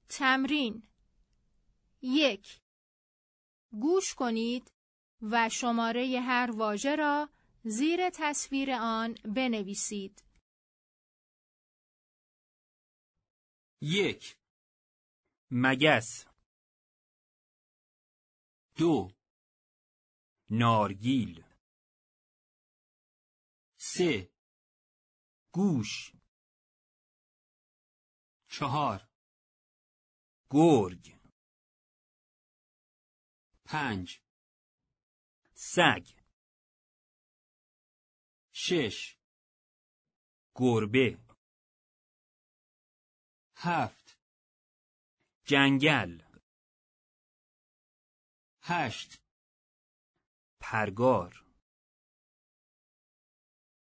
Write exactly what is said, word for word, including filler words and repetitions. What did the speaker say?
تمرین یک. گوش کنید و شماره هر واژه را زیر تصویر آن بنویسید. یک. مگس. دو. نارگیل. سه. گوش. چهار. گرگ. پنج. سگ. شش. گربه. هفت. جنگل. هشت. پرگار.